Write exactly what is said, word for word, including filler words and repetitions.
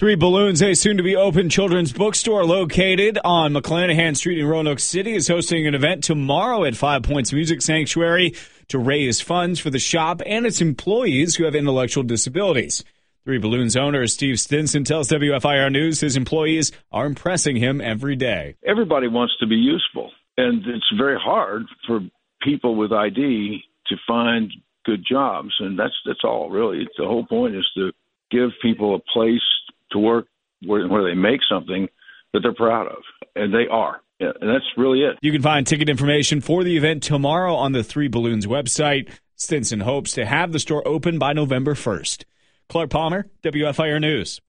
Three Balloons, a soon-to-be-open children's bookstore located on McClanahan Street in Roanoke City, is hosting an event tomorrow at Five Points Music Sanctuary to raise funds for the shop and its employees who have intellectual disabilities. Three Balloons owner Steve Stinson tells W F I R News his employees are impressing him every day. Everybody wants to be useful, and it's very hard for people with I D to find good jobs, and that's that's all really. The whole point is to give people a place to work where, where they make something that they're proud of, and they are. Yeah, and that's really it. You can find ticket information for the event tomorrow on the Three Balloons website. Stinson hopes to have the store open by November first. Clark Palmer, W F I R News.